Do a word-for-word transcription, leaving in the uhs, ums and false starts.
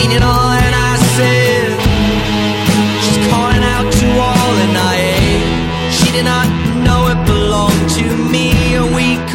seen it all and I said, she's calling out to all and I ate. She did not know it belonged to me. A week